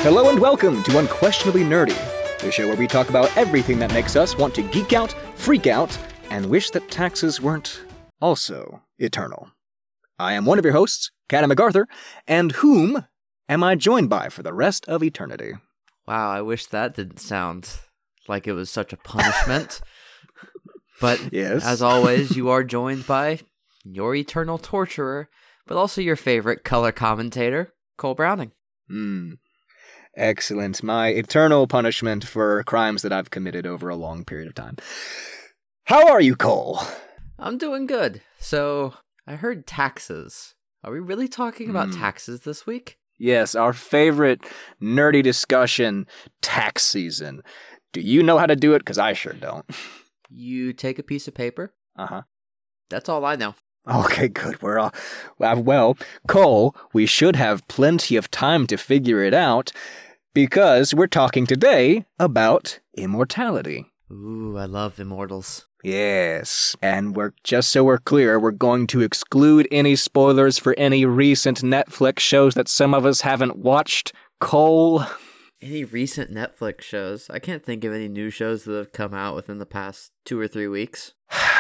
Hello and welcome to Unquestionably Nerdy, the show where we talk about everything that makes us want to geek out, freak out, and wish that taxes weren't also eternal. I am one of your hosts, Cadam MacArthur, and whom am I joined by for the rest of eternity? Wow, I wish that didn't sound like it was such a punishment. But Yes. as always, you are joined by your eternal torturer, but also your favorite color commentator, Cole Browning. Excellent. My eternal punishment for crimes that I've committed over a long period of time. How are you, Cole? I'm doing good. So, I heard taxes. Are we really talking about taxes this week? Yes, our favorite nerdy discussion, tax season. Do you know how to do it? Because I sure don't. You take a piece of paper. Uh-huh. That's all I know. Okay, good. We're all... Well, Cole, we should have plenty of time to figure it out because we're talking today about immortality. Ooh, I love immortals. Yes, and we're clear, we're going to exclude any spoilers for any recent Netflix shows that some of us haven't watched. Cole? Any recent Netflix shows? I can't think of any new shows that have come out within the past 2 or 3 weeks.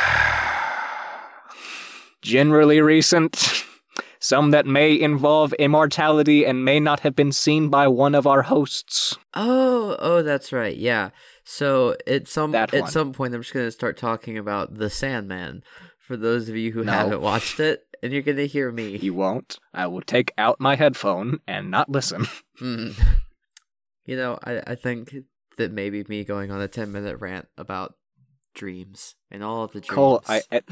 Generally recent. Some that may involve immortality and may not have been seen by one of our hosts. Oh, that's right. Yeah. So at some point, I'm just gonna start talking about The Sandman. For those of you who haven't watched it, and you're gonna hear me. You won't. I will take out my headphone and not listen. You know, I think that maybe me going on a 10-minute rant about dreams and all of the dreams. Cole,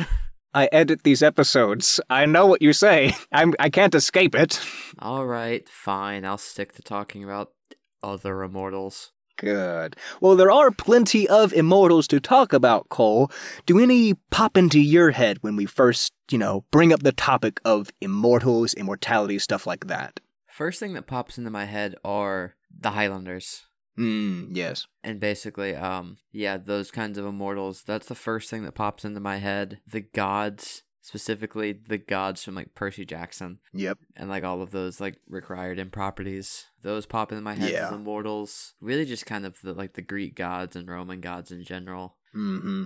I edit these episodes. I know what you say. I can't escape it. All right, fine. I'll stick to talking about other immortals. Good. Well, there are plenty of immortals to talk about, Cole. Do any pop into your head when we first, bring up the topic of immortals, immortality, stuff like that? First thing that pops into my head are the Highlanders. Yes. And basically, those kinds of immortals, that's the first thing that pops into my head. The gods, specifically the gods from, Percy Jackson. Yep. And, all of those, Rick Riordan properties. Those pop into my head as immortals. Really just kind of the Greek gods and Roman gods in general. Mm-hmm.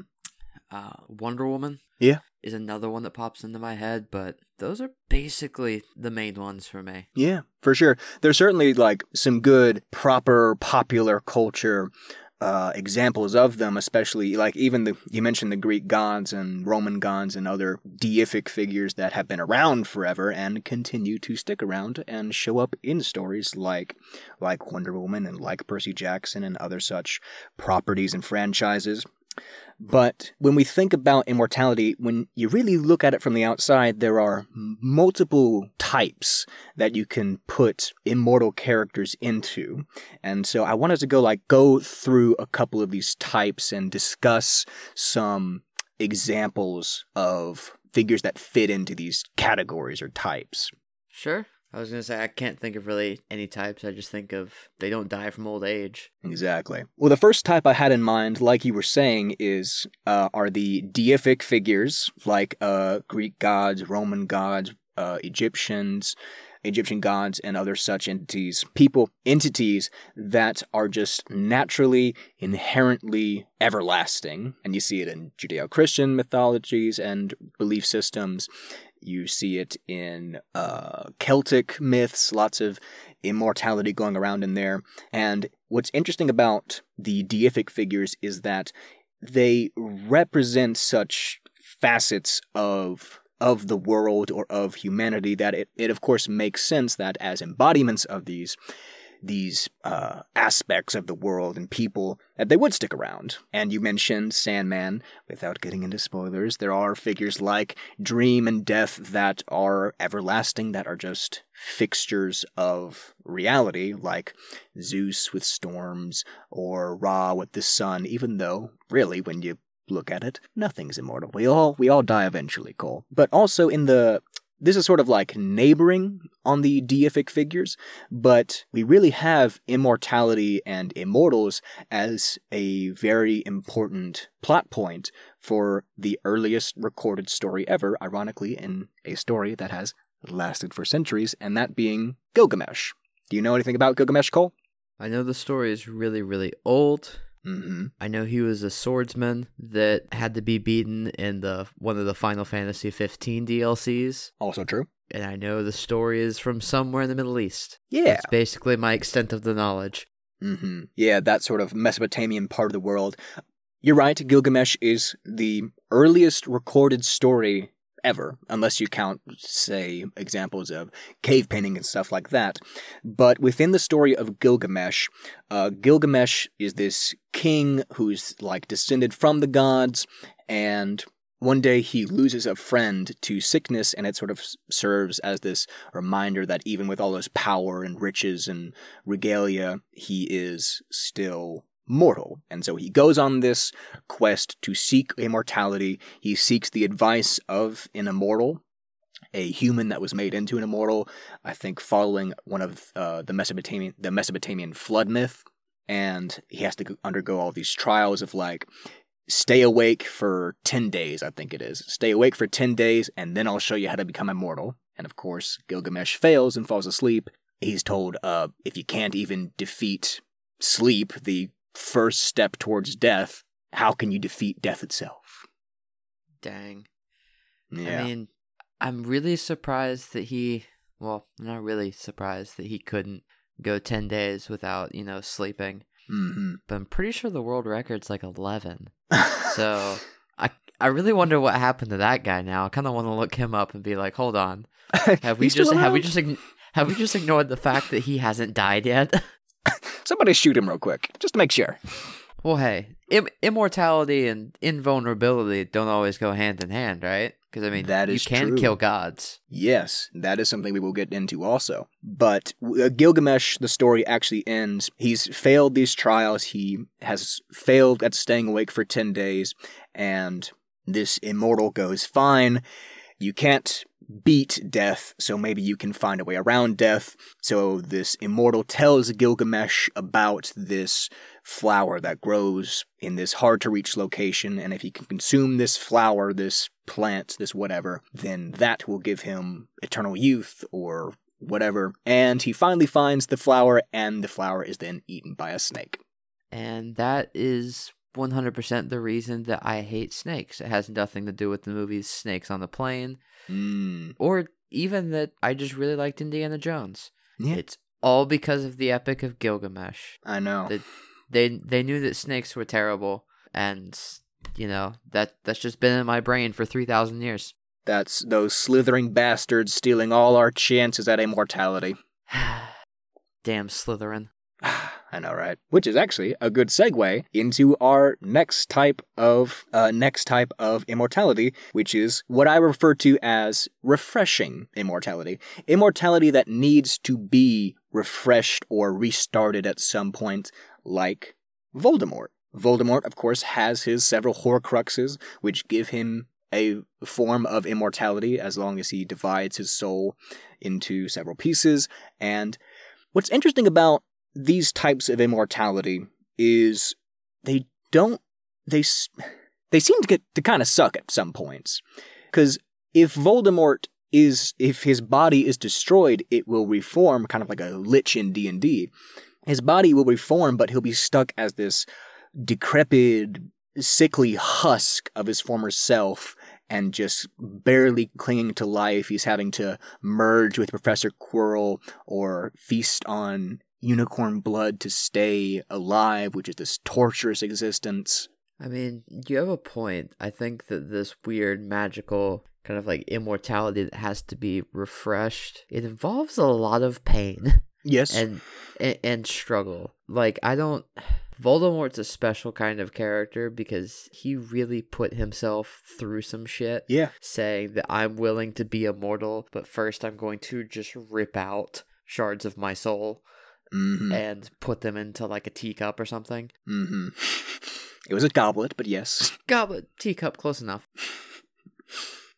Wonder Woman. Yeah. Is another one that pops into my head, but those are basically the main ones for me. Yeah, for sure. There's certainly some good, proper, popular culture examples of them, especially even you mentioned the Greek gods and Roman gods and other deific figures that have been around forever and continue to stick around and show up in stories like Wonder Woman and like Percy Jackson and other such properties and franchises. But when we think about immortality, when you really look at it from the outside, there are multiple types that you can put immortal characters into. And so I wanted to go through a couple of these types and discuss some examples of figures that fit into these categories or types. Sure. I was going to say, I can't think of really any types. I just think of they don't die from old age. Exactly. Well, the first type I had in mind, like you were saying, are the deific figures, like Greek gods, Roman gods, Egyptian gods, and other such entities that are just naturally, inherently everlasting. And you see it in Judeo-Christian mythologies and belief systems. You see it in Celtic myths, lots of immortality going around in there. And what's interesting about the deific figures is that they represent such facets of the world or of humanity that it of course makes sense that as embodiments of these aspects of the world and people, that they would stick around. And you mentioned Sandman. Without getting into spoilers, there are figures like Dream and Death that are everlasting, that are just fixtures of reality, like Zeus with storms or Ra with the sun, even though, really, when you look at it, nothing's immortal. We all die eventually, Cole. But also this is sort of like neighboring on the deific figures, but we really have immortality and immortals as a very important plot point for the earliest recorded story ever, ironically, in a story that has lasted for centuries, and that being Gilgamesh. Do you know anything about Gilgamesh, Cole? I know the story is really, really old. Mm-hmm. I know he was a swordsman that had to be beaten in one of the Final Fantasy 15 DLCs. Also true. And I know the story is from somewhere in the Middle East. Yeah. That's basically my extent of the knowledge. Mm-hmm. Yeah, that sort of Mesopotamian part of the world. You're right, Gilgamesh is the earliest recorded story ever, unless you count, say, examples of cave painting and stuff like that. But within the story of Gilgamesh, Gilgamesh is this king who's like descended from the gods, and one day he loses a friend to sickness, and it sort of serves as this reminder that even with all his power and riches and regalia, he is still mortal. And so he goes on this quest to seek immortality. He seeks the advice of an immortal, a human that was made into an immortal, I think following one of the Mesopotamian flood myth. And he has to undergo all these trials of like, stay awake for 10 days, I think it is. Stay awake for 10 days, and then I'll show you how to become immortal. And of course, Gilgamesh fails and falls asleep. He's told, if you can't even defeat sleep, the first step towards death, how can you defeat death itself? Dang. Yeah. I mean, I'm really surprised that I'm not really surprised that he couldn't go 10 days without, sleeping. Mm-hmm. But I'm pretty sure the world record's like 11. So I really wonder what happened to that guy now. I kind of want to look him up and be like, hold on. Have we just ignored the fact that he hasn't died yet? Somebody shoot him real quick, just to make sure. Well, hey, immortality and invulnerability don't always go hand in hand, right? Because, I mean, that is you can true. kill gods. Yes, that is something we will get into also. But Gilgamesh, the story actually ends. He's failed these trials. He has failed at staying awake for 10 days. And this immortal goes, fine, you can't beat death, so maybe you can find a way around death. So this immortal tells Gilgamesh about this flower that grows in this hard-to-reach location, and if he can consume this flower, this plant, this whatever, then that will give him eternal youth, or whatever. And he finally finds the flower, and the flower is then eaten by a snake. And that is 100% the reason that I hate snakes. It has nothing to do with the movies Snakes on the Plane, or even that I just really liked Indiana Jones. Yeah. It's all because of the Epic of Gilgamesh. I know. They knew that snakes were terrible, and, that's just been in my brain for 3,000 years. That's those slithering bastards stealing all our chances at immortality. Damn Slytherin. I know, right? Which is actually a good segue into our next type of immortality, which is what I refer to as refreshing immortality. Immortality that needs to be refreshed or restarted at some point, like Voldemort. Voldemort, of course, has his several Horcruxes, which give him a form of immortality as long as he divides his soul into several pieces. And what's interesting about these types of immortality is they seem to get to kind of suck at some points. Because if his body is destroyed, it will reform, kind of like a lich in D&D. His body will reform, but he'll be stuck as this decrepit, sickly husk of his former self, and just barely clinging to life. He's having to merge with Professor Quirrell or feast on unicorn blood to stay alive, which is this torturous existence. I mean, you have a point. I think that this weird magical kind of like immortality that has to be refreshed, it involves a lot of pain. Yes. And struggle. Like, Voldemort's a special kind of character because he really put himself through some shit. Yeah. Saying that I'm willing to be immortal, but first I'm going to just rip out shards of my soul. Mm-hmm. And put them into like a teacup or something. Mm-hmm. It was a goblet, but yes. Goblet, teacup, close enough.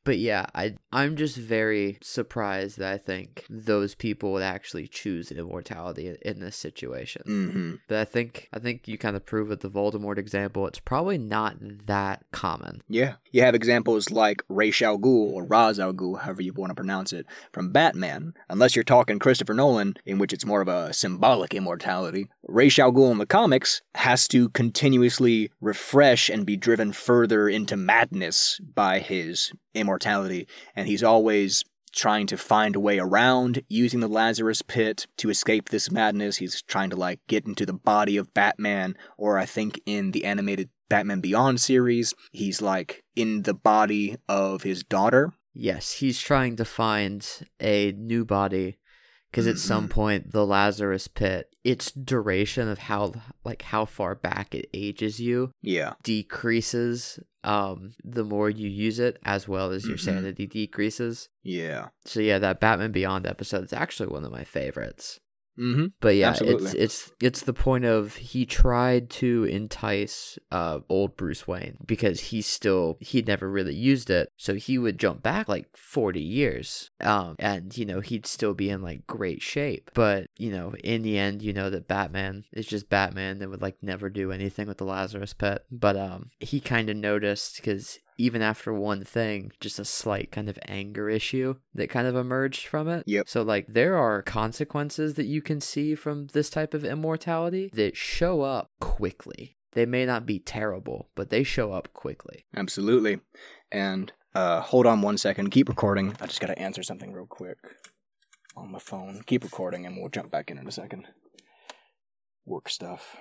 But yeah, I'm just very surprised that I think those people would actually choose immortality in this situation. Mm-hmm. But I think you kind of prove with the Voldemort example, it's probably not that common. Yeah. You have examples like Ra's al Ghul, or Ra's al Ghul, however you want to pronounce it, from Batman. Unless you're talking Christopher Nolan, in which it's more of a symbolic immortality. Ra's al Ghul in the comics has to continuously refresh and be driven further into madness by his immortality, and he's always trying to find a way around using the Lazarus Pit to escape this madness. He's trying to, like, get into the body of Batman, or I think in the animated Batman Beyond series, he's, like, in the body of his daughter. Yes, he's trying to find a new body, because at some point, the Lazarus Pit, its duration of how far back it ages you decreases the more you use it, as well as your sanity decreases. Yeah. So yeah, that Batman Beyond episode is actually one of my favorites. Mm-hmm. But yeah, Absolutely. it's the point of he tried to entice old Bruce Wayne because he'd never really used it, so he would jump back like 40 years, and he'd still be in like great shape. But in the end, that Batman is just Batman and would like never do anything with the Lazarus Pit. But he kind of noticed, because even after one thing, just a slight kind of anger issue that kind of emerged from it. Yep. So, like, there are consequences that you can see from this type of immortality that show up quickly. They may not be terrible, but they show up quickly. Absolutely. And hold on one second. Keep recording. I just got to answer something real quick on my phone. Keep recording, and we'll jump back in a second. Work stuff.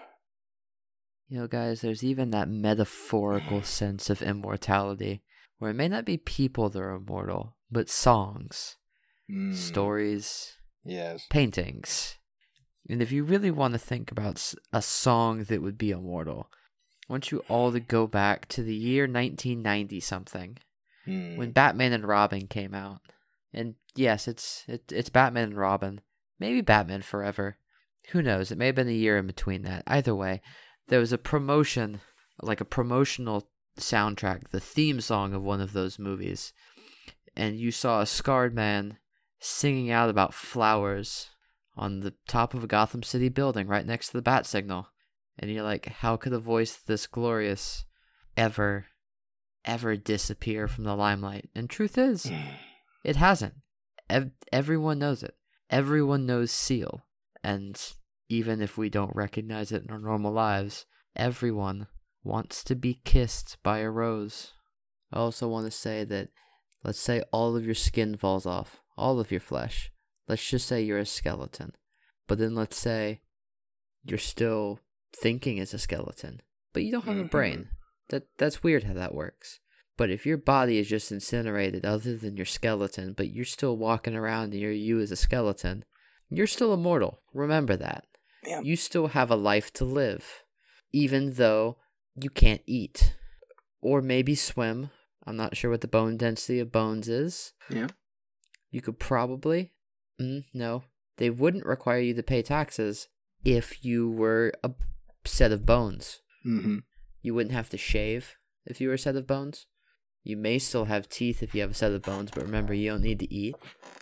Guys, there's even that metaphorical sense of immortality, where it may not be people that are immortal, but songs, stories, yes, paintings. And if you really want to think about a song that would be immortal, I want you all to go back to the year 1990-something, when Batman and Robin came out. And yes, it's Batman and Robin. Maybe Batman Forever. Who knows? It may have been a year in between that. Either way, there was a promotion, like a promotional soundtrack, the theme song of one of those movies. And you saw a scarred man singing out about flowers on the top of a Gotham City building right next to the bat signal. And you're like, how could a voice this glorious ever disappear from the limelight? And truth is, it hasn't. Everyone knows it. Everyone knows Seal. And even if we don't recognize it in our normal lives, everyone wants to be kissed by a rose. I also want to say that, let's say all of your skin falls off, all of your flesh. Let's just say you're a skeleton. But then let's say you're still thinking as a skeleton, but you don't have a brain. That's weird how that works. But if your body is just incinerated other than your skeleton, but you're still walking around and you're you as a skeleton, you're still immortal. Remember that. Yeah. You still have a life to live, even though you can't eat. Or maybe swim. I'm not sure what the bone density of bones is. Yeah. You could probably... no. They wouldn't require you to pay taxes if you were a set of bones. Mm-hmm. You wouldn't have to shave if you were a set of bones. You may still have teeth if you have a set of bones, but remember, you don't need to eat.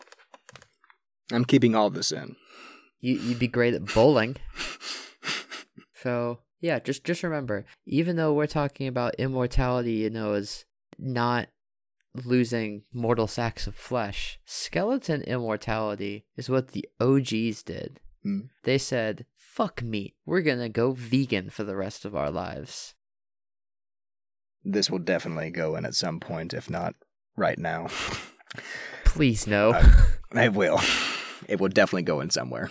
I'm keeping all this in. You'd be great at bowling. So, yeah, just remember, even though we're talking about immortality, as not losing mortal sacks of flesh, skeleton immortality is what the OGs did. They said, fuck meat. We're gonna go vegan for the rest of our lives. This will definitely go in at some point, if not right now. Please no. It will. It will definitely go in somewhere.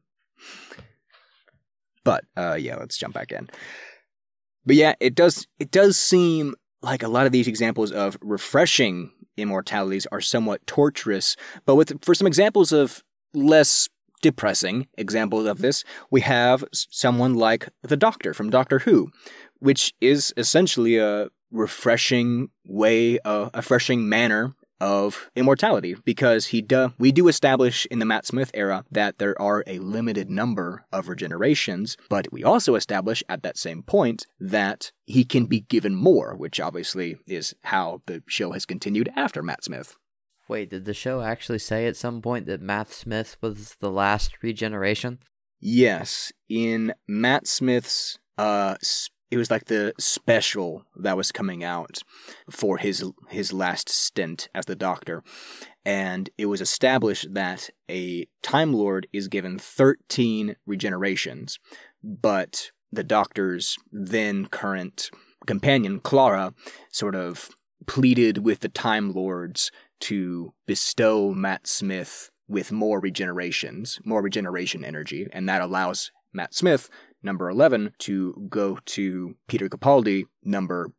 But, yeah, let's jump back in. But yeah, it does seem like a lot of these examples of refreshing immortalities are somewhat torturous, but for some examples of less depressing examples of this, we have someone like the Doctor from Doctor Who, which is essentially a refreshing way, a refreshing manner of immortality, because we do establish in the Matt Smith era that there are a limited number of regenerations, but we also establish at that same point that he can be given more, which obviously is how the show has continued after Matt Smith. Wait, did the show actually say at some point that Matt Smith was the last regeneration? Yes, in Matt Smith's, it was like the special that was coming out for his last stint as the Doctor, and it was established that a Time Lord is given 13 regenerations, but the Doctor's then current companion, Clara, sort of pleaded with the Time Lords to bestow Matt Smith with more regeneration energy, and that allows Matt Smith, number 11, to go to Peter Capaldi, number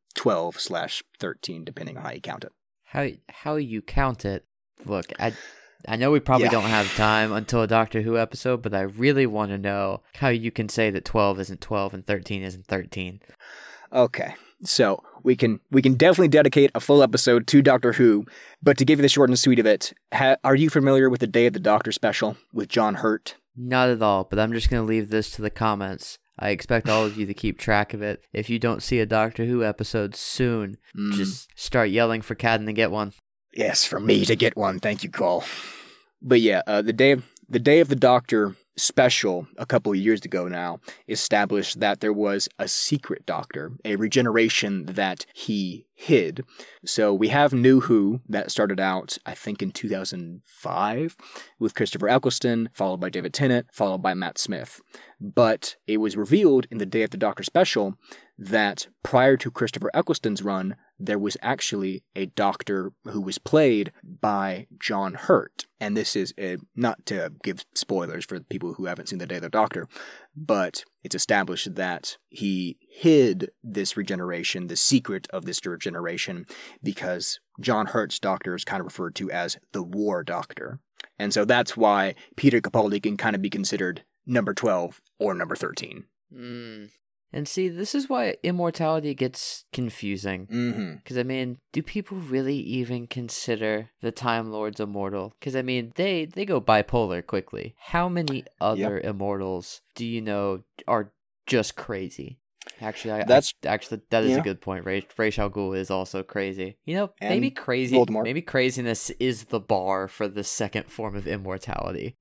12/13, depending on how you count it. How you count it? Look, I know we probably don't have time until a Doctor Who episode, but I really want to know how you can say that 12 isn't 12 and 13 isn't 13. Okay, so we can definitely dedicate a full episode to Doctor Who, but to give you the short and sweet of it, are you familiar with the Day of the Doctor special with John Hurt? Not at all, but I'm just going to leave this to the comments. I expect all of you to keep track of it. If you don't see a Doctor Who episode soon, just start yelling for Cadden to get one. Yes, for me to get one. Thank you, Cole. But yeah, the Day of the Doctor special a couple of years ago now established that there was a secret Doctor, a regeneration that he hid. So we have New Who that started out, I think, in 2005 with Christopher Eccleston, followed by David Tennant, followed by Matt Smith. But it was revealed in the Day of the Doctor special that prior to Christopher Eccleston's run, there was actually a Doctor who was played by John Hurt. And this is, not to give spoilers for people who haven't seen The Day of the Doctor, but it's established that he hid this regeneration, the secret of this regeneration, because John Hurt's Doctor is kind of referred to as the War Doctor. And so that's why Peter Capaldi can kind of be considered number 12 or number 13. And see, this is why immortality gets confusing. Because, I mean, do people really even consider the Time Lords immortal? Because, I mean, they go bipolar quickly. How many other immortals do you know are just crazy? Actually, that is a good point. Ra's al Ghul is also crazy. You know, maybe craziness is the bar for the second form of immortality.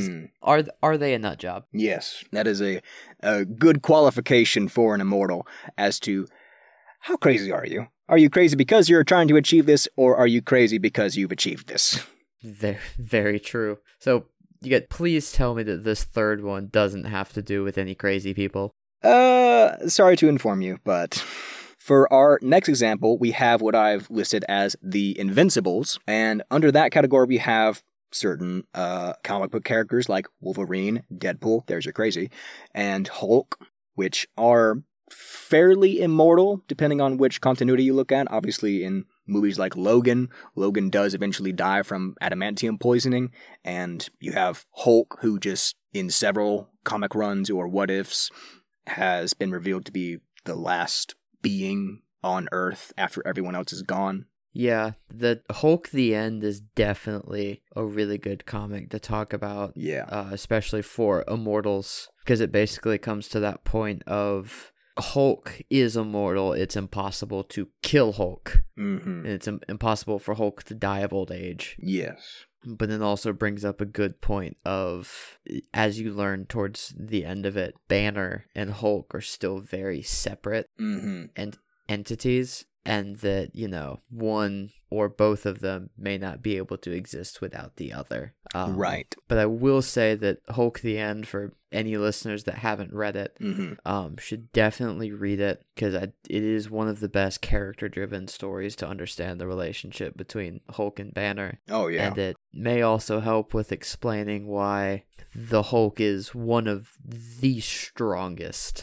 Are they a nut job? Yes, that is a good qualification for an immortal as to how crazy are you? Are you crazy because you're trying to achieve this, or are you crazy because you've achieved this? Very, very true. So, please tell me that this third one doesn't have to do with any crazy people. Sorry to inform you, but for our next example, we have what I've listed as the Invincibles, and under that category we have certain comic book characters like Wolverine, Deadpool, there's your crazy, and Hulk, which are fairly immortal, depending on which continuity you look at. Obviously, in movies like Logan does eventually die from adamantium poisoning, and you have Hulk, who just, in several comic runs or what-ifs, has been revealed to be the last being on Earth after everyone else is gone. Yeah, the Hulk the End is definitely a really good comic to talk about. Yeah. Especially for immortals, because it basically comes to that point of Hulk is immortal. It's impossible to kill Hulk. And it's impossible for Hulk to die of old age. Yes. But it also brings up a good point of, as you learn towards the end of it, Banner and Hulk are still very separate and entities, and that, one or both of them may not be able to exist without the other. Right. But I will say that Hulk the End, for any listeners that haven't read it, should definitely read it, because it is one of the best character-driven stories to understand the relationship between Hulk and Banner. Oh, yeah. And it may also help with explaining why the Hulk is one of the strongest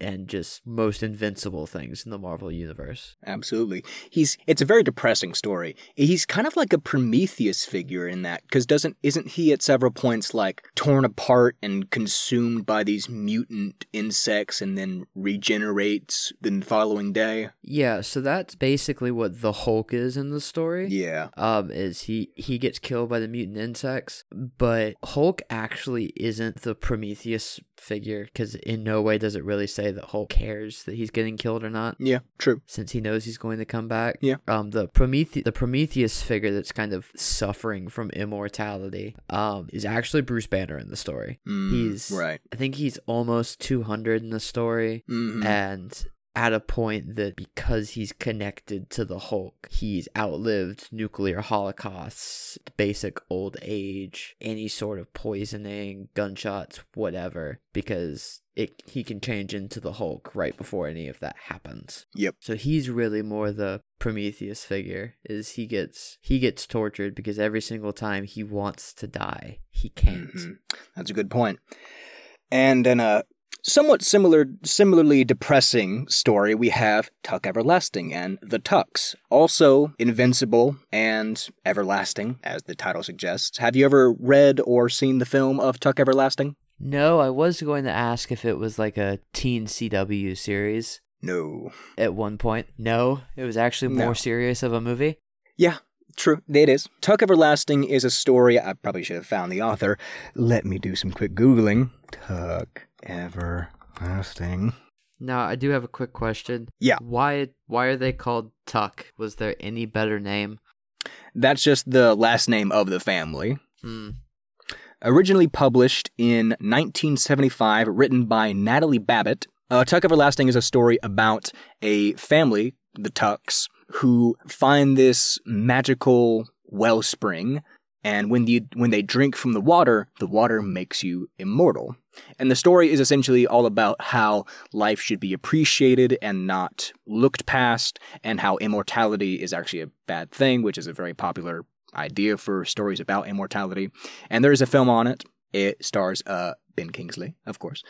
and just most invincible things in the Marvel Universe. Absolutely. It's a very depressing story. He's kind of like a Prometheus figure in that, because isn't he at several points like torn apart and consumed by these mutant insects and then regenerates the following day? Yeah, so that's basically what the Hulk is in the story. Yeah. Is he gets killed by the mutant insects, but Hulk actually isn't the Prometheus figure, because in no way does it really say that Hulk cares that he's getting killed or not. Yeah, true. Since he knows he's going to come back. Yeah. The Prometheus figure that's kind of suffering from immortality is actually Bruce Banner in the story. He's right. I think he's almost 200 in the story, and at a point that because he's connected to the Hulk, he's outlived nuclear holocausts, basic old age, any sort of poisoning, gunshots, whatever, because he can change into the Hulk right before any of that happens. Yep. So he's really more the Prometheus figure, is he gets tortured because every single time he wants to die, he can't. That's a good point. And in a somewhat similarly depressing story, we have Tuck Everlasting and the Tucks, also invincible and everlasting, as the title suggests. Have you ever read or seen the film of Tuck Everlasting? No, I was going to ask if it was like a teen CW series. No. At one point. No, it was actually more serious of a movie. Yeah, true. It is. Tuck Everlasting is a story. I probably should have found the author. Let me do some quick Googling. Tuck Everlasting. Now, I do have a quick question. Yeah. Why are they called Tuck? Was there any better name? That's just the last name of the family. Originally published in 1975, written by Natalie Babbitt, Tuck Everlasting is a story about a family, the Tucks, who find this magical wellspring, and when they drink from the water makes you immortal. And the story is essentially all about how life should be appreciated and not looked past, and how immortality is actually a bad thing, which is a very popular idea for stories about immortality. And there is a film on it. It stars Ben Kingsley, of course.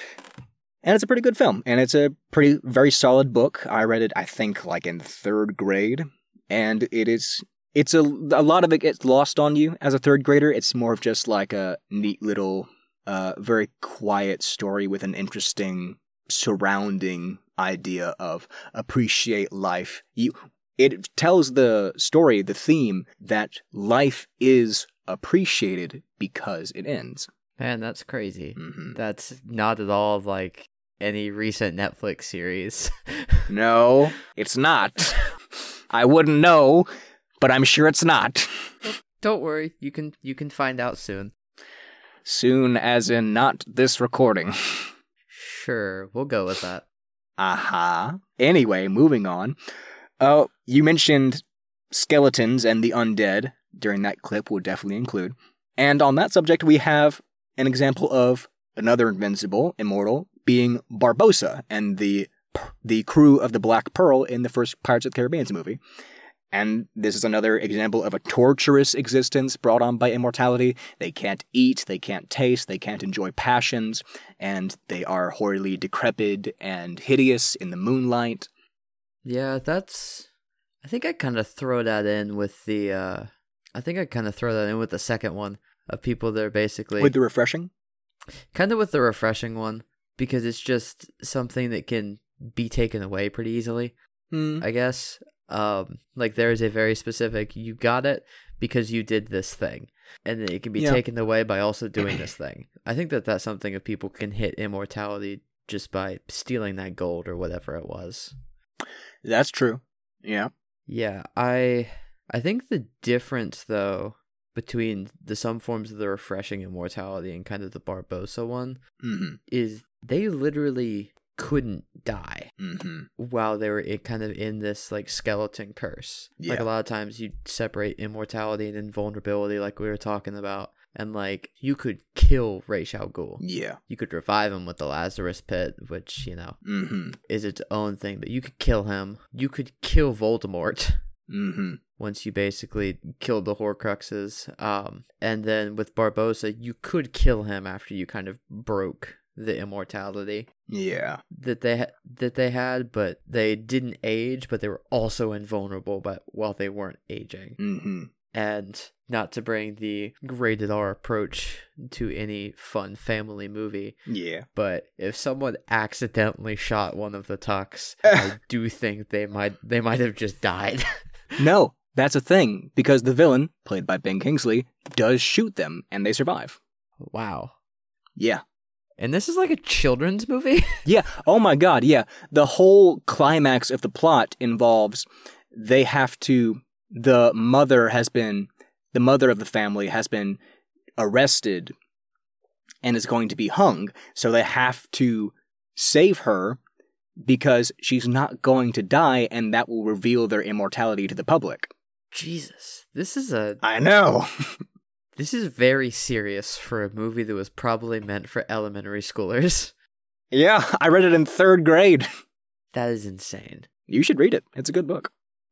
And it's a pretty good film, and it's a very solid book. I read it, I think, like in 3rd grade, and it's a lot of it gets lost on you as a 3rd grader. It's more of just like a neat little, very quiet story with an interesting surrounding idea of appreciate life. It tells the story, the theme, that life is appreciated because it ends. Man, that's crazy. That's not at all like any recent Netflix series. No, it's not. I wouldn't know, but I'm sure it's not. Don't worry, you can find out soon. Soon as in not this recording. Sure, we'll go with that. Anyway, moving on. You mentioned skeletons and the undead during that clip. We'll definitely include. And on that subject, we have an example of another invincible, immortal, being Barbossa and the crew of the Black Pearl in the first Pirates of the Caribbean movie. And this is another example of a torturous existence brought on by immortality. They can't eat, they can't taste, they can't enjoy passions, and they are horribly decrepit and hideous in the moonlight. Yeah, I think I kind of throw that in with the second one of people that are basically with the refreshing? Kind of with the refreshing one, because it's just something that can be taken away pretty easily, I guess. Like there is a very specific, you got it because you did this thing, and then it can be taken away by also doing this thing. I think that's something if people can hit immortality just by stealing that gold or whatever it was. That's true. Yeah. Yeah, I think the difference though between some forms of the refreshing immortality and kind of the Barbossa one is they literally couldn't die while they were kind of in this like skeleton curse. Yeah. Like a lot of times you separate immortality and invulnerability, like we were talking about, and like you could kill Ra's al Ghul. Yeah, you could revive him with the Lazarus Pit, which is its own thing. But you could kill him. You could kill Voldemort. Once you basically killed the Horcruxes, and then with Barbossa, you could kill him after you kind of broke the immortality Yeah. that they had, but they didn't age, but they were also invulnerable while they weren't aging. Mm-hmm. And not to bring the rated R approach to any fun family movie, Yeah. but if someone accidentally shot one of the Tucks, I do think they might have just died. No, that's a thing, because the villain, played by Ben Kingsley, does shoot them, and they survive. Wow. Yeah. And this is like a children's movie? Yeah. Oh my God. Yeah. The whole climax of the plot involves the mother of the family has been arrested and is going to be hung. So they have to save her because she's not going to die, and that will reveal their immortality to the public. Jesus. I know. This is very serious for a movie that was probably meant for elementary schoolers. Yeah, I read it in 3rd grade. That is insane. You should read it. It's a good book.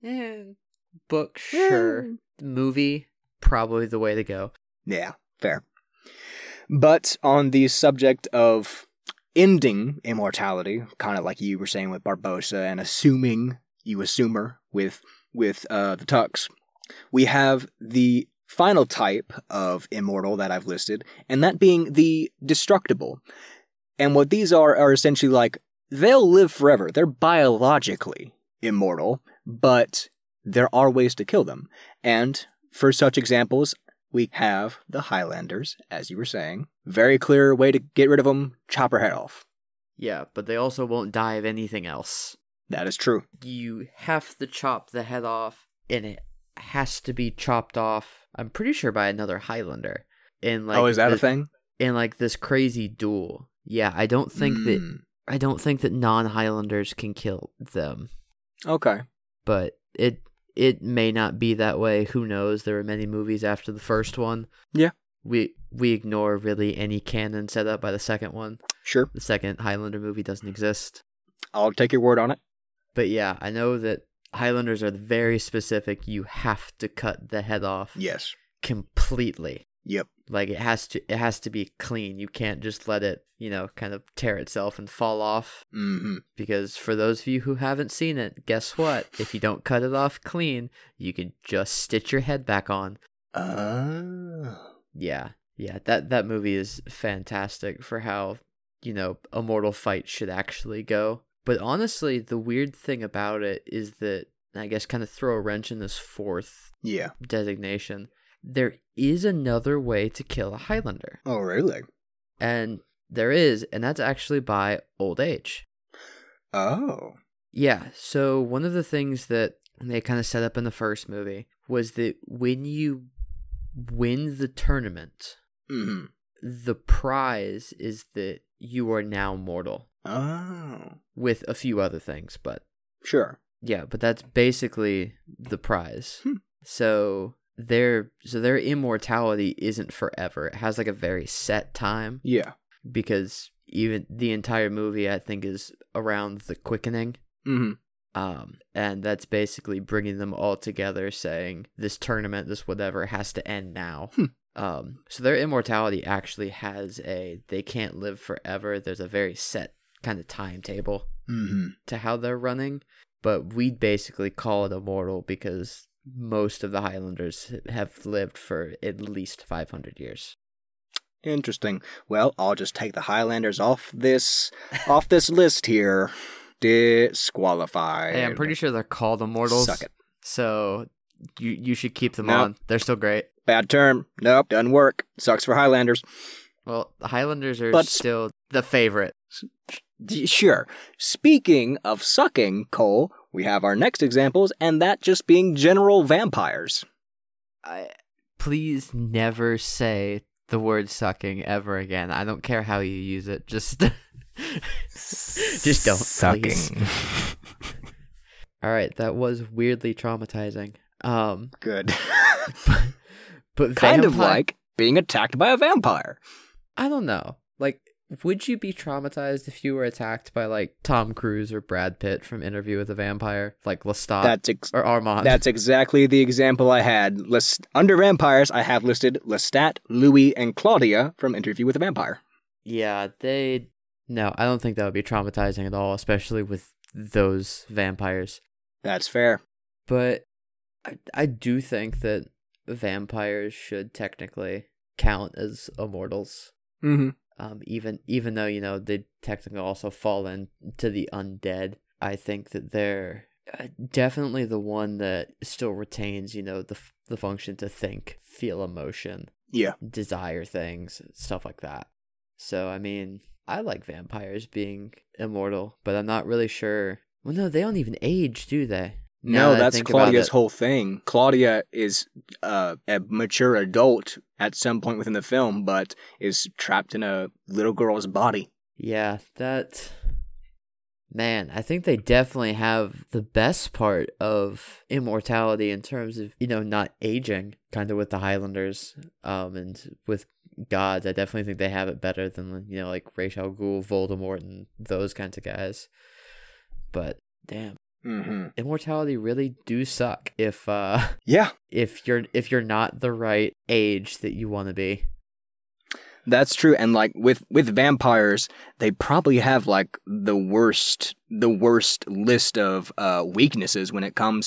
Book, sure. Movie, probably the way to go. Yeah, fair. But on the subject of ending immortality, kind of like you were saying with Barbossa and assumer with the Tucks, we have the final type of immortal that I've listed, and that being the destructible. And what these are essentially like, they'll live forever. They're biologically immortal, but there are ways to kill them. And for such examples, we have the Highlanders, as you were saying. Very clear way to get rid of them, chop her head off. Yeah, but they also won't die of anything else. That is true. You have to chop the head off, and it has to be chopped off, I'm pretty sure, by another Highlander. Is that a thing? In like this crazy duel. Yeah, I don't think that non-Highlanders can kill them. Okay. But it may not be that way. Who knows? There were many movies after the first one. Yeah. We ignore really any canon set up by the second one. Sure. The second Highlander movie doesn't exist. I'll take your word on it. But yeah, I know that Highlanders are very specific. You have to cut the head off. Yes. Completely. Yep. Like it has to be clean. You can't just let it, kind of tear itself and fall off. Mm-hmm. Because for those of you who haven't seen it, guess what? If you don't cut it off clean, you can just stitch your head back on. Yeah. That movie is fantastic for how, a mortal fight should actually go. But honestly, the weird thing about it is that, I guess, kind of throw a wrench in this 4th designation. There is another way to kill a Highlander. Oh, really? And there is, and that's actually by old age. Oh. Yeah, so one of the things that they kind of set up in the first movie was that when you win the tournament, mm-hmm. the prize is that you are now mortal. Oh. With a few other things, but... Sure. Yeah, but that's basically the prize. So their immortality isn't forever. It has like a very set time. Yeah. Because even the entire movie, I think, is around the quickening. Mm-hmm. And that's basically bringing them all together, saying this tournament, this whatever, has to end now. So their immortality actually has they can't live forever. There's a very set kind of timetable to how they're running. But we basically call it immortal because most of the Highlanders have lived for at least 500 years. Interesting. Well, I'll just take the Highlanders off this list here. Disqualified. Hey, I'm pretty sure they're called immortals. Suck it. So you should keep them on. They're still great. Bad term. Nope, doesn't work. Sucks for Highlanders. Well, the Highlanders are still the favorite. Sure. Speaking of sucking, Cole, we have our next examples, and that just being general vampires. Please never say the word sucking ever again. I don't care how you use it. Just don't. Sucking. Please. All right, that was weirdly traumatizing. Good. But kind of like being attacked by a vampire. I don't know. Like, would you be traumatized if you were attacked by, like, Tom Cruise or Brad Pitt from Interview with a Vampire? Like Lestat or Armand? That's exactly the example I had. Under vampires, I have listed Lestat, Louis, and Claudia from Interview with a Vampire. Yeah, they No, I don't think that would be traumatizing at all, especially with those vampires. That's fair. But I do think that vampires should technically count as immortals. Mm-hmm. Even though, you know, they technically also fall into the undead, I think that they're definitely the one that still retains, you know, the function to think, feel emotion, desire things, stuff like that. So, I mean, I like vampires being immortal, but I'm not really sure. Well, no, they don't even age, do they? No, that's Claudia's whole thing. Claudia is a mature adult at some point within the film, but is trapped in a little girl's body. Yeah, Man, I think they definitely have the best part of immortality in terms of, you know, not aging, kind of with the Highlanders, and with gods. I definitely think they have it better than, you know, like Ra's al Ghul, Voldemort, and those kinds of guys. But, damn. Mm-hmm. Immortality really do suck if you're not the right age that you want to be. That's true, and like with vampires, they probably have like the worst list of weaknesses when it comes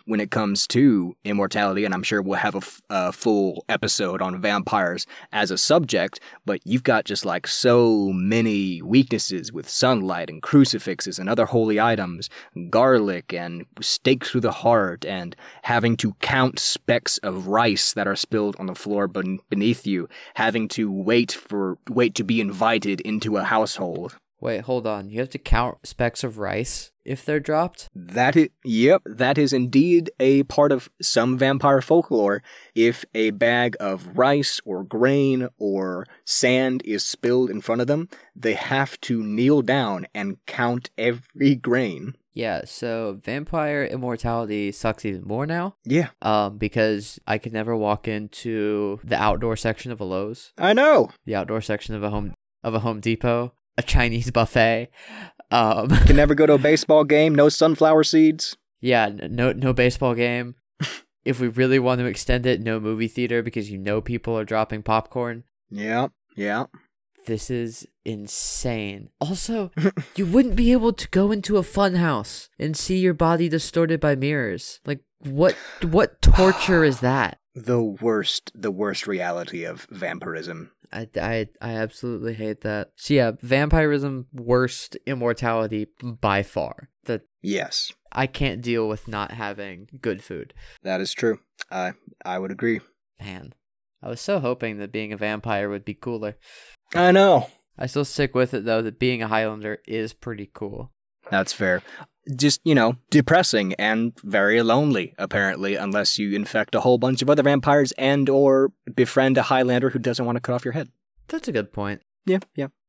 to immortality. And I'm sure we'll have a full episode on vampires as a subject. But you've got just like so many weaknesses with sunlight and crucifixes and other holy items, garlic and stakes through the heart, and having to count specks of rice that are spilled on the floor beneath you, having to wait to be invited into a household. Wait, hold on. You have to count specks of rice if they're dropped? That is indeed a part of some vampire folklore. If a bag of rice or grain or sand is spilled in front of them, they have to kneel down and count every grain. Yeah, so vampire immortality sucks even more now. Yeah. Because I could never walk into the outdoor section of a Lowe's. I know. The outdoor section of a Home Depot, a Chinese buffet. Can never go to a baseball game, no sunflower seeds. Yeah, no baseball game. If we really want to extend it, no movie theater because you know people are dropping popcorn. Yeah. This is insane. Also, you wouldn't be able to go into a fun house and see your body distorted by mirrors. Like, what torture is that? The worst reality of vampirism. I absolutely hate that. So yeah, vampirism, worst immortality by far. Yes. I can't deal with not having good food. That is true. I would agree. Man, I was so hoping that being a vampire would be cooler. I know. I still stick with it, though, that being a Highlander is pretty cool. That's fair. Just, depressing and very lonely, apparently, unless you infect a whole bunch of other vampires and or befriend a Highlander who doesn't want to cut off your head. That's a good point. Yeah.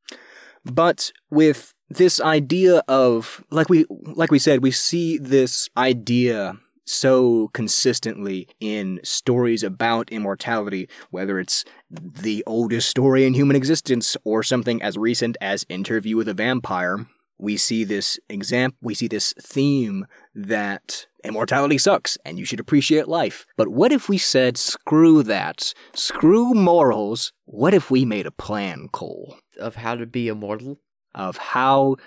But with this idea of, like we said, we see this idea so consistently in stories about immortality, whether it's the oldest story in human existence or something as recent as Interview with a Vampire. We see this theme that immortality sucks and you should appreciate life. But what if we said, screw that, screw morals, what if we made a plan, Cole? Of how to be immortal? Of how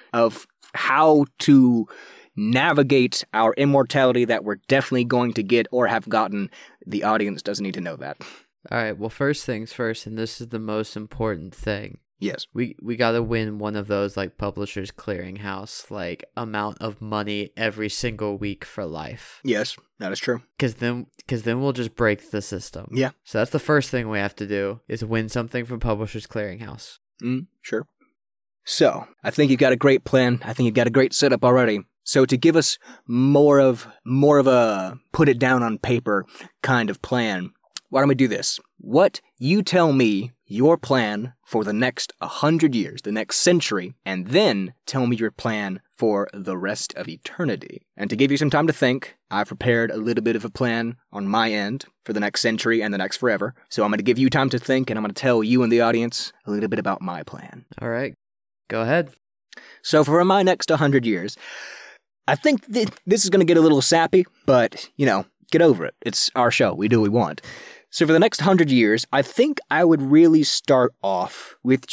to navigate our immortality that we're definitely going to get or have gotten. The audience doesn't need to know that. All right, well, first things first, and this is the most important thing. Yes. We got to win one of those, like, Publishers Clearinghouse, like, amount of money every single week for life. Yes, that is true. Because then we'll just break the system. Yeah. So that's the first thing we have to do, is win something from Publishers Clearinghouse. Sure. So, I think you've got a great plan. I think you've got a great setup already. So to give us more of a put it down on paper kind of plan, why don't we do this? What you tell me your plan for the next 100 years, the next century, and then tell me your plan for the rest of eternity. And to give you some time to think, I've prepared a little bit of a plan on my end for the next century and the next forever. So I'm going to give you time to think, and I'm going to tell you and the audience a little bit about my plan. All right, go ahead. So for my next 100 years, I think this is going to get a little sappy, but, get over it. It's our show. We do what we want. So for the next 100 years, I think I would really start off with just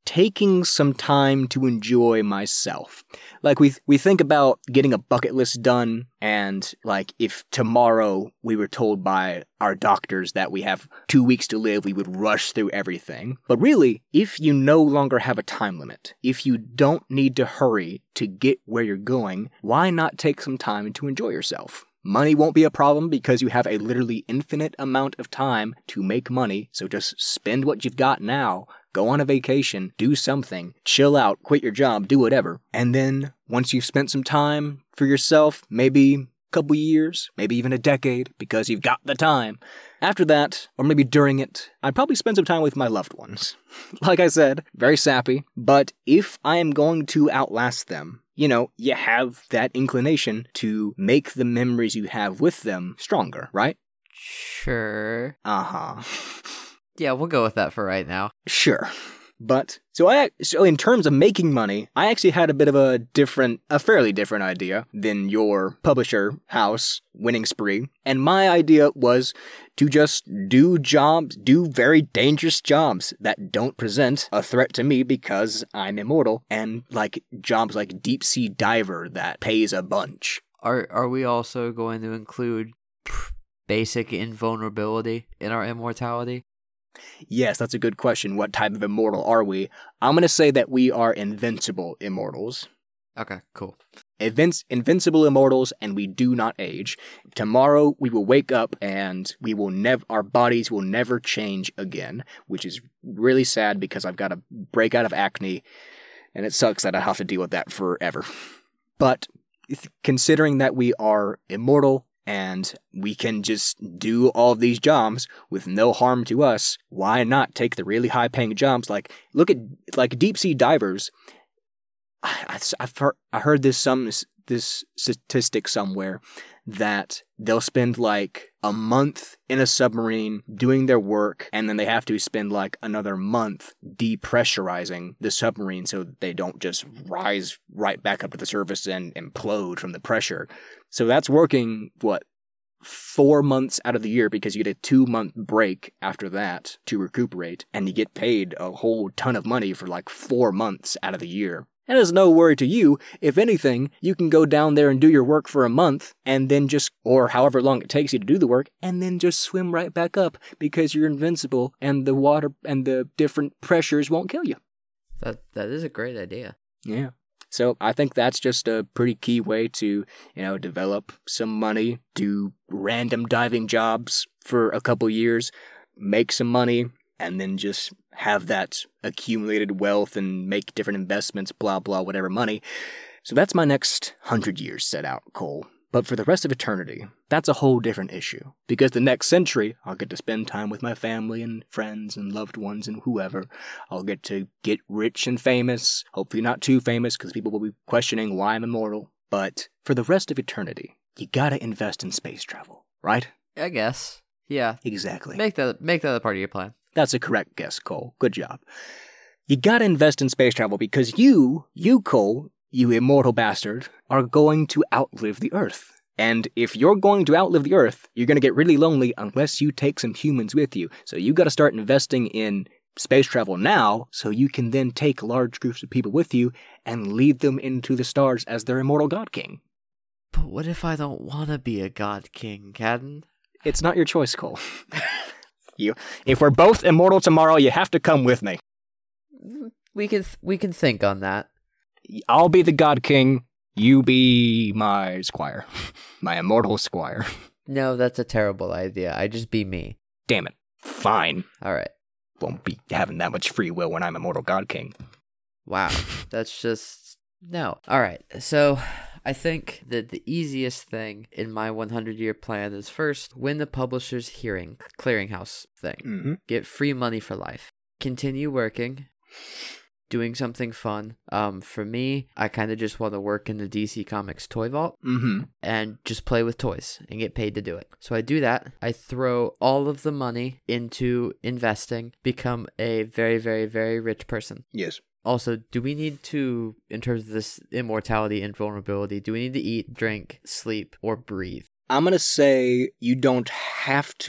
taking some time to enjoy myself. Like we think about getting a bucket list done, and like if tomorrow we were told by our doctors that we have 2 weeks to live, we would rush through everything. But really, if you no longer have a time limit, if you don't need to hurry to get where you're going, why not take some time to enjoy yourself? Money won't be a problem because you have a literally infinite amount of time to make money, so just spend what you've got now, go on a vacation, do something, chill out, quit your job, do whatever. And then, once you've spent some time for yourself, maybe a couple years, maybe even a decade, because you've got the time. After that, or maybe during it, I'd probably spend some time with my loved ones. Like I said, very sappy, but if I am going to outlast them, you have that inclination to make the memories you have with them stronger, right? Sure. Uh-huh. Yeah, we'll go with that for right now. Sure. But, so in terms of making money, I actually had a bit of a fairly different idea than your publisher house winning spree. And my idea was to just do very dangerous jobs that don't present a threat to me because I'm immortal, and like jobs like deep sea diver that pays a bunch. Are we also going to include basic invulnerability in our immortality? Yes, that's a good question. What type of immortal are we? I'm going to say that we are invincible immortals. Okay, cool. Invincible immortals, and we do not age. Tomorrow we will wake up and our bodies will never change again, which is really sad because I've got to break out of acne, and it sucks that I have to deal with that forever. But considering that we are immortal, and we can just do all of these jobs with no harm to us, why not take the really high-paying jobs? Like, look at like deep-sea divers. I've heard this statistic somewhere that they'll spend like a month in a submarine doing their work, and then they have to spend like another month depressurizing the submarine so that they don't just rise right back up to the surface and implode from the pressure. So that's working, 4 months out of the year, because you get a 2-month break after that to recuperate, and you get paid a whole ton of money for like 4 months out of the year. And it's no worry to you. If anything, you can go down there and do your work for a month, and then or however long it takes you to do the work, and then just swim right back up because you're invincible and the water and the different pressures won't kill you. That is a great idea. Yeah. So I think that's just a pretty key way to, develop some money, do random diving jobs for a couple years, make some money, and then just have that accumulated wealth and make different investments, blah, blah, whatever money. So that's my next 100 years set out, Cole. But for the rest of eternity, that's a whole different issue. Because the next century, I'll get to spend time with my family and friends and loved ones and whoever. I'll get to get rich and famous. Hopefully not too famous, because people will be questioning why I'm immortal. But for the rest of eternity, you gotta invest in space travel, right? I guess. Yeah. Exactly. Make that a part of your plan. That's a correct guess, Cole. Good job. You gotta invest in space travel because you, Cole, you immortal bastard, are going to outlive the Earth. And if you're going to outlive the Earth, you're going to get really lonely unless you take some humans with you. So you got to start investing in space travel now so you can then take large groups of people with you and lead them into the stars as their immortal god king. But what if I don't want to be a god king, Cadden? It's not your choice, Cole. If we're both immortal tomorrow, you have to come with me. We can think on that. I'll be the god king. You be my squire. My immortal squire. No, that's a terrible idea. I just be me. Damn it. Fine. All right. Won't be having that much free will when I'm immortal god king. Wow. That's just... No. All right. So I think that the easiest thing in my 100-year plan is first, win the publisher's clearinghouse thing. Mm-hmm. Get free money for life. Continue working. Doing something fun. For me, I kind of just want to work in the DC Comics toy vault and just play with toys and get paid to do it. So I do that. I throw all of the money into investing, become a very, very, very rich person. Yes. Also, do we need to, in terms of this immortality and vulnerability, do we need to eat, drink, sleep, or breathe? I'm going to say you don't have to,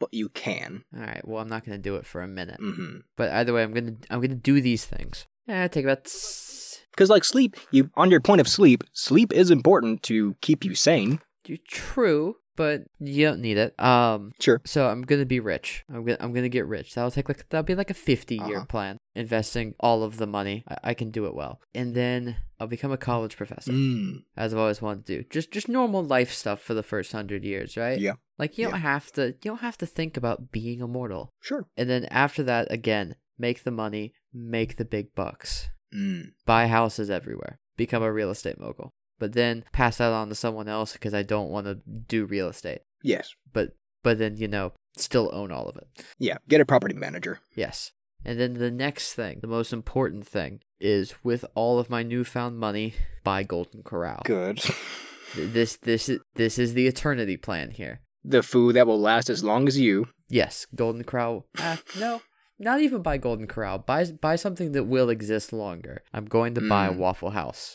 but you can. All right. Well, I'm not gonna do it for a minute. Mm-hmm. But either way, I'm gonna do these things. Yeah, take about. Because like sleep, on your point of sleep is important to keep you sane. True, but you don't need it. Sure. So I'm gonna be rich. I'm gonna get rich. That'll be like a 50-year plan. Investing all of the money, I can do it well. And then I'll become a college professor, as I've always wanted to do. Just normal life stuff for the first 100 years, right? Yeah. Like you don't have to think about being immortal. Sure. And then after that, again, make the money, make the big bucks, buy houses everywhere, become a real estate mogul. But then pass that on to someone else because I don't want to do real estate. Yes. But then, still own all of it. Yeah, get a property manager. Yes. And then the next thing, the most important thing, is with all of my newfound money, buy Golden Corral. Good. This is the eternity plan here. The food that will last as long as you. Yes, Golden Corral. No, not even buy Golden Corral. Buy something that will exist longer. I'm going to buy Waffle House.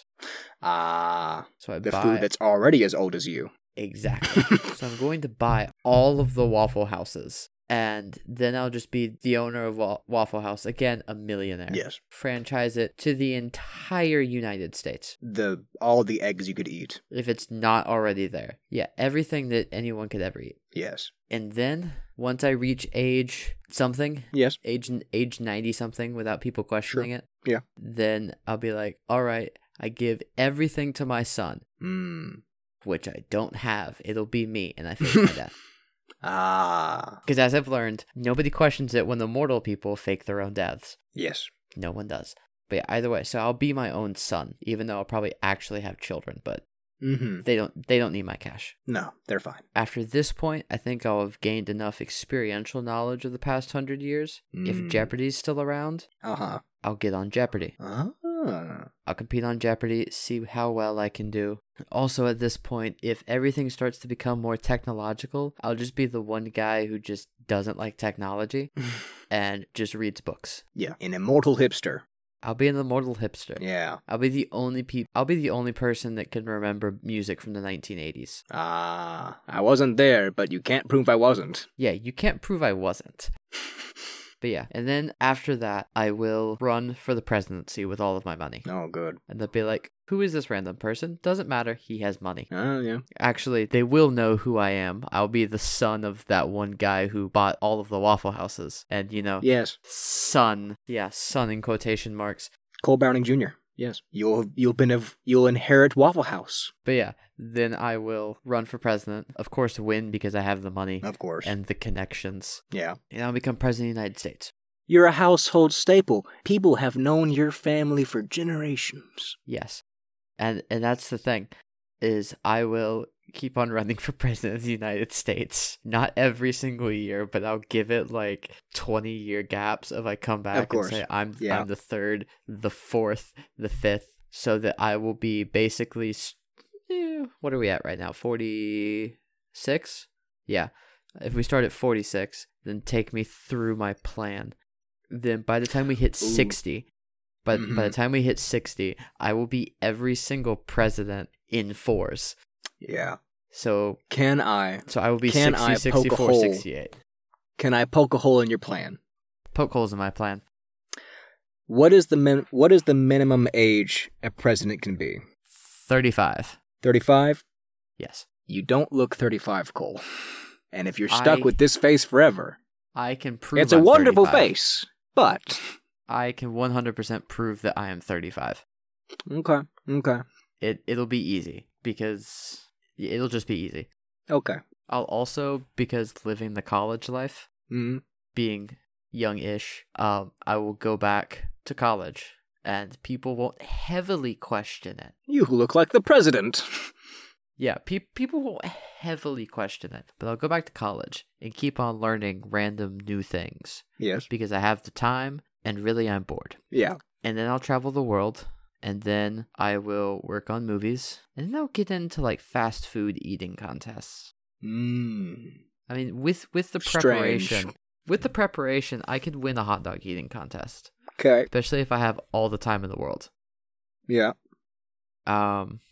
So the food that's already as old as you. Exactly. So I'm going to buy all of the Waffle Houses, and then I'll just be the owner of Waffle House. Again, a millionaire. Yes. Franchise it to the entire United States. All the eggs you could eat. If it's not already there. Yeah, everything that anyone could ever eat. Yes. And then, once I reach age something, yes, age 90 something without people questioning it, yeah, then I'll be like, all right, I give everything to my son, which I don't have. It'll be me, and I fake my death. Because as I've learned, nobody questions it when the mortal people fake their own deaths. Yes. No one does. But yeah, either way, so I'll be my own son, even though I'll probably actually have children, but they don't need my cash. No, they're fine. After this point, I think I'll have gained enough experiential knowledge of the past 100 years. If Jeopardy's still around, I'll get on Jeopardy. I'll compete on Jeopardy, see how well I can do. Also, at this point, if everything starts to become more technological, I'll just be the one guy who just doesn't like technology and just reads books. Yeah, an immortal hipster. I'll be an immortal hipster. Yeah. I'll be the only person that can remember music from the 1980s. I wasn't there, but you can't prove I wasn't. Yeah, you can't prove I wasn't. But yeah, and then after that, I will run for the presidency with all of my money. Oh, good. And they'll be like, who is this random person? Doesn't matter, he has money. Oh, yeah. Actually, they will know who I am. I'll be the son of that one guy who bought all of the Waffle Houses. And, Yes. Son. Yeah, son in quotation marks. Cole Browning Jr. Yes. You'll inherit Waffle House. But yeah, then I will run for president. Of course, win because I have the money. Of course. And the connections. Yeah. And I'll become president of the United States. You're a household staple. People have known your family for generations. Yes. And that's the thing, is I will keep on running for president of the United States. Not every single year, but I'll give it like 20-year gaps if I come back and say I'm the third, the fourth, the fifth, so that I will be basically, what are we at right now? 46? Yeah. If we start at 46, then take me through my plan. Then by the time we hit 60, by the time we hit 60, I will be every single president in fours. Yeah. So I will be 60, 64, 68. Can I poke a hole in your plan? Poke holes in my plan. What is the minimum age a president can be? 35. 35? Yes. You don't look 35, Cole. And if you're stuck with this face forever, I can prove it's a wonderful face, but I can 100% prove that I am 35. Okay. It'll be easy because it'll just be easy. Okay. I'll also, because living the college life, being young-ish, I will go back to college and people won't heavily question it. You look like the president. Yeah, people won't heavily question it, but I'll go back to college and keep on learning random new things. Yes. Because I have the time, and really I'm bored. Yeah. And then I'll travel the world, and then I will work on movies, and then I'll get into like fast food eating contests. I mean, with the preparation, I could win a hot dog eating contest. Okay. Especially if I have all the time in the world. Yeah.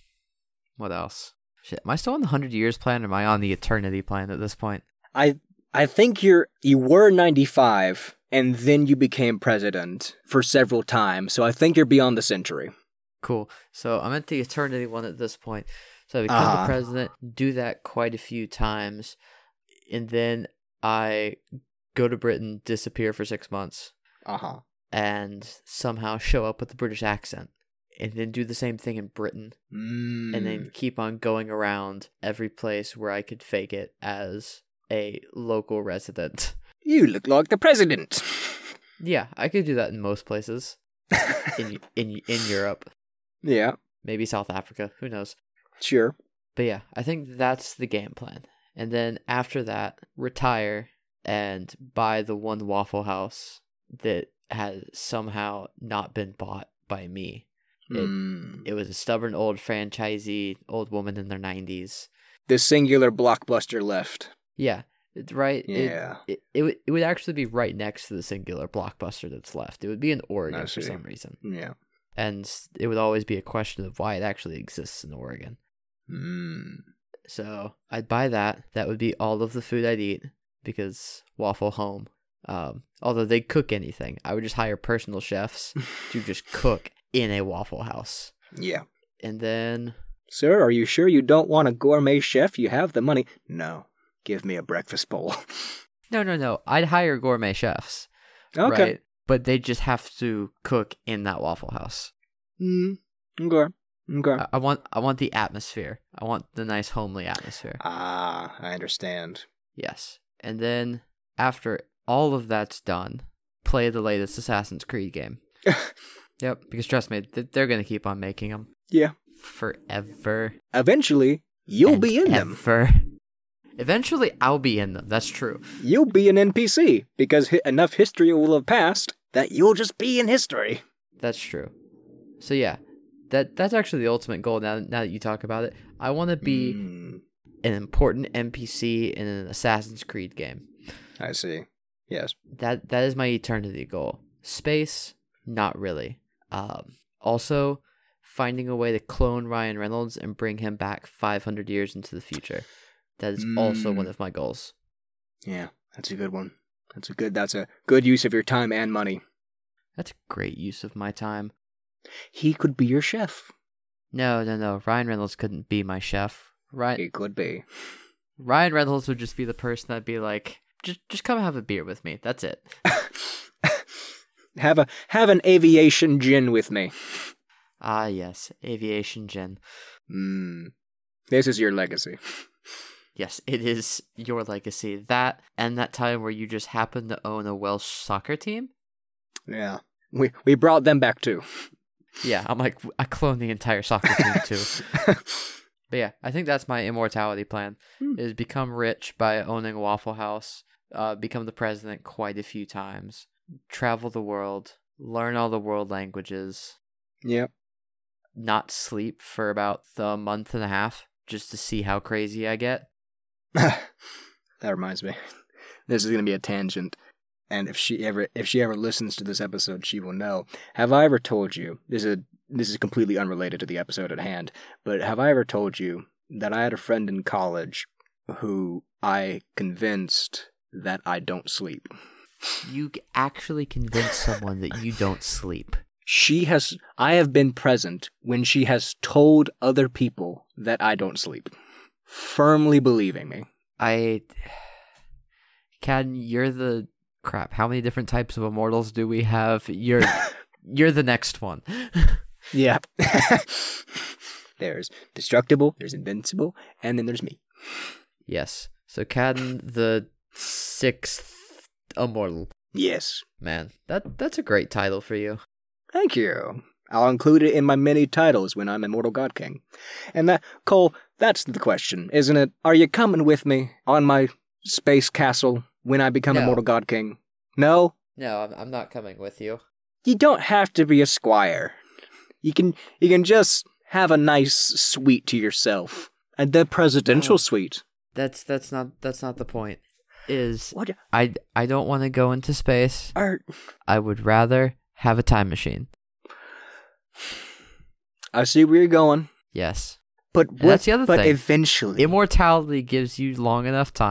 What else? Shit, am I still on the 100 years plan or am I on the eternity plan at this point? I I think you were 95, and then you became president for several times, so I think you're beyond the century. Cool. So I'm at the eternity one at this point. So I become the president, do that quite a few times, and then I go to Britain, disappear for 6 months, and somehow show up with a British accent, and then do the same thing in Britain, and then keep on going around every place where I could fake it as a local resident. You look like the president. Yeah, I could do that in most places in Europe. Yeah. Maybe South Africa. Who knows? Sure. But yeah, I think that's the game plan. And then after that, retire and buy the one Waffle House that has somehow not been bought by me. It was a stubborn old franchisee, old woman in their 90s. The singular Blockbuster left. Yeah, right. Yeah. It would actually be right next to the singular Blockbuster that's left. It would be in Oregon for some reason. Yeah. And it would always be a question of why it actually exists in Oregon. So I'd buy that. That would be all of the food I'd eat because Waffle Home. Although they cook anything, I would just hire personal chefs to just cook in a Waffle House. Yeah. And then... Sir, are you sure you don't want a gourmet chef? You have the money. No. Give me a breakfast bowl. No. I'd hire gourmet chefs. Okay. Right? But they just have to cook in that Waffle House. Okay. I want the atmosphere. I want the nice homely atmosphere. I understand. Yes. And then after all of that's done, play the latest Assassin's Creed game. Yep, because trust me, they're going to keep on making them. Yeah. Forever. Eventually, you'll be in them. Eventually, I'll be in them. That's true. You'll be an NPC, because enough history will have passed that you'll just be in history. That's true. So yeah, that's actually the ultimate goal now that you talk about it. I want to be an important NPC in an Assassin's Creed game. I see. Yes. That is my eternity goal. Space, not really. Also, finding a way to clone Ryan Reynolds and bring him back 500 years into the future. That is also one of my goals. Yeah, that's a good one. That's a good use of your time and money. That's a great use of my time. He could be your chef. No. Ryan Reynolds couldn't be my chef. He could be. Ryan Reynolds would just be the person that'd be like, just come have a beer with me. That's it. Have an aviation gin with me. Ah, yes, aviation gin. This is your legacy. Yes, it is your legacy. That and that time where you just happened to own a Welsh soccer team? Yeah. We brought them back too. Yeah, I'm like, I cloned the entire soccer team too. But yeah, I think that's my immortality plan, is become rich by owning a Waffle House, become the president quite a few times, travel the world, learn all the world languages. Yep. Not sleep for about a month and a half just to see how crazy I get. That reminds me. This is going to be a tangent. And if she ever listens to this episode, she will know. Have I ever told you, this is completely unrelated to the episode at hand, but have I ever told you that I had a friend in college who I convinced that I don't sleep? You actually convinced someone that you don't sleep? I have been present when she has told other people that I don't sleep, firmly believing me. Caden, you're the... Crap, how many different types of immortals do we have? You're the next one. Yeah. There's destructible, there's invincible, and then there's me. Yes. So Caden, the 6th immortal. Yes. Man, that's a great title for you. Thank you. I'll include it in my many titles when I'm Immortal God King. And Cole, that's the question, isn't it? Are you coming with me on my space castle when I become Immortal God King? No? No, I'm not coming with you. You don't have to be a squire. You can just have a nice suite to yourself. And the presidential suite. That's not the point. What? I don't want to go into space. I would rather have a time machine. I see where you're going. Yes. But that's the other thing. But eventually, immortality gives you long enough time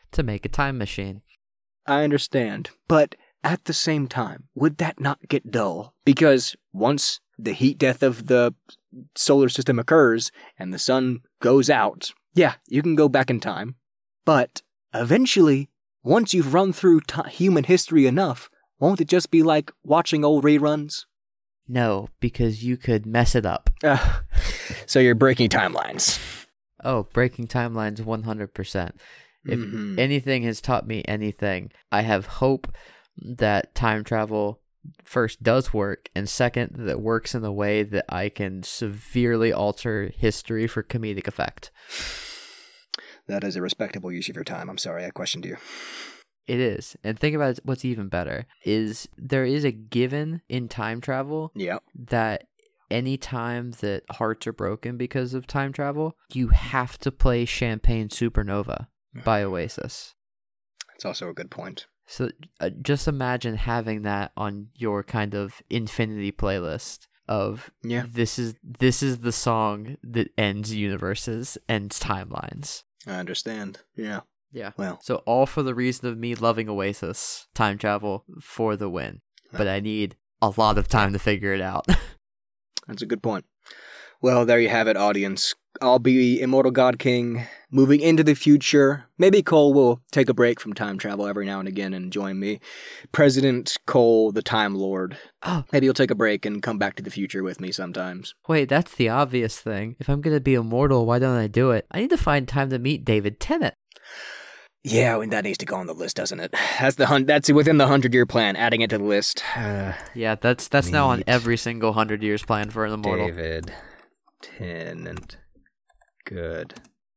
to make a time machine. I understand, but at the same time, would that not get dull? Because once the heat death of the solar system occurs and the sun goes out, yeah, you can go back in time. But eventually, once you've run through human history enough, won't it just be like watching old reruns? No, because you could mess it up. So you're breaking timelines. Oh, breaking timelines 100%. If anything has taught me anything, I have hope that time travel first does work, and second, that it works in a way that I can severely alter history for comedic effect. That is a respectable use of your time. I'm sorry I questioned you. It is. And think about what's even better is there is a given in time travel that any time that hearts are broken because of time travel, you have to play Champagne Supernova by Oasis. That's also a good point. So just imagine having that on your kind of infinity playlist of this is the song that ends universes, ends timelines. I understand. Yeah. Yeah. Well. So all for the reason of me loving Oasis, time travel for the win. But I need a lot of time to figure it out. That's a good point. Well, there you have it, audience. I'll be Immortal God King moving into the future. Maybe Cole will take a break from time travel every now and again and join me. President Cole, the Time Lord. Oh. Maybe he'll take a break and come back to the future with me sometimes. Wait, that's the obvious thing. If I'm going to be immortal, why don't I do it? I need to find time to meet David Tennant. Yeah, I mean, that needs to go on the list, doesn't it? That's within the 100-year plan, adding it to the list. Yeah, that's now on every single 100 years plan for an immortal. David Tennant. Good.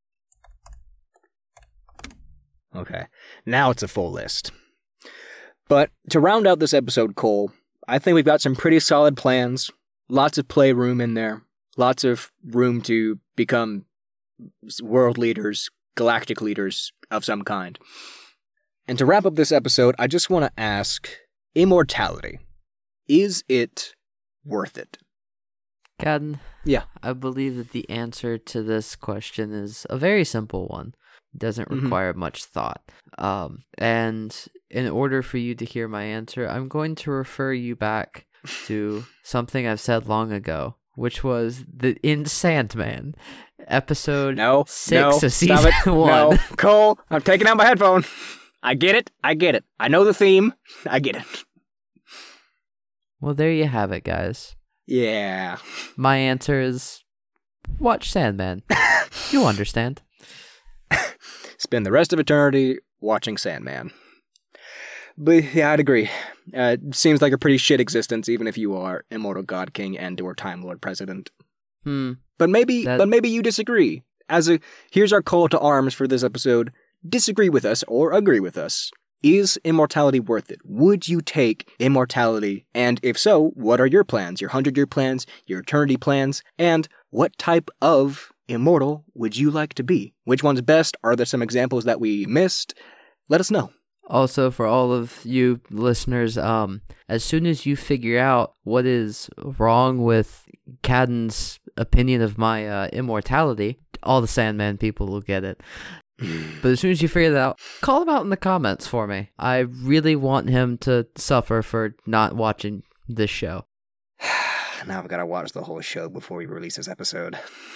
Okay, now it's a full list. But to round out this episode, Cole, I think we've got some pretty solid plans. Lots of playroom in there. Lots of room to become world leaders, galactic leaders of some kind. And to wrap up this episode, I just want to ask, immortality, is it worth it? Caden, yeah, I believe that the answer to this question is a very simple one. It doesn't require much thought. And in order for you to hear my answer, I'm going to refer you back to something I've said long ago, which was in Sandman, episode 6 of season 1. No, Cole, I'm taking out my headphone. I get it. I know the theme. I get it. Well, there you have it, guys. Yeah. My answer is watch Sandman. You'll understand. Spend the rest of eternity watching Sandman. But yeah, I'd agree. It seems like a pretty shit existence, even if you are Immortal God King and/or Time Lord President. But maybe you disagree. Here's our call to arms for this episode. Disagree with us or agree with us. Is immortality worth it? Would you take immortality? And if so, what are your plans? Your 100-year plans? Your eternity plans? And what type of immortal would you like to be? Which one's best? Are there some examples that we missed? Let us know. Also, for all of you listeners, as soon as you figure out what is wrong with Caden's opinion of my immortality, all the Sandman people will get it. But as soon as you figure that out, call him out in the comments for me. I really want him to suffer for not watching this show. Now I've got to watch the whole show before we release this episode.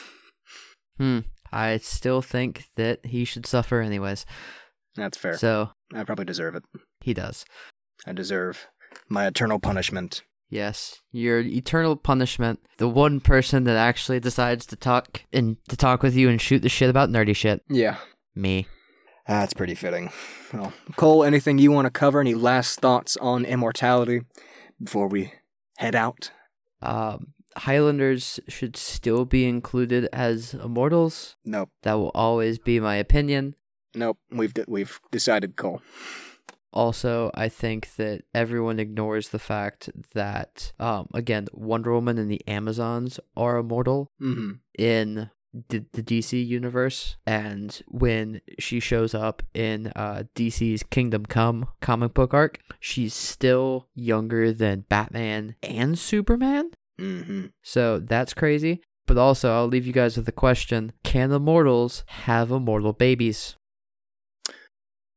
I still think that he should suffer anyways. That's fair. So I probably deserve it. He does. I deserve my eternal punishment. Yes, your eternal punishment. The one person that actually decides to talk with you and shoot the shit about nerdy shit. Yeah. Me. That's pretty fitting. Well, Cole, anything you want to cover? Any last thoughts on immortality before we head out? Highlanders should still be included as immortals. Nope. That will always be my opinion. Nope. We've decided, Cole. Also, I think that everyone ignores the fact that, again, Wonder Woman and the Amazons are immortal in the DC universe, and when she shows up in DC's Kingdom Come comic book arc, she's still younger than Batman and Superman. So that's crazy. But also, I'll leave you guys with a question. Can immortals have immortal babies?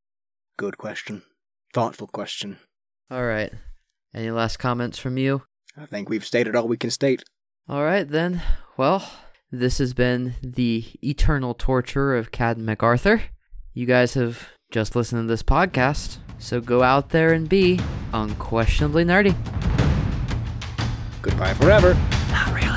Good question. Thoughtful question. All right. Any last comments from you? I think we've stated all we can state. All right, then. Well, this has been the eternal torture of Cad MacArthur. You guys have just listened to this podcast, so go out there and be unquestionably nerdy. Goodbye forever. Not really.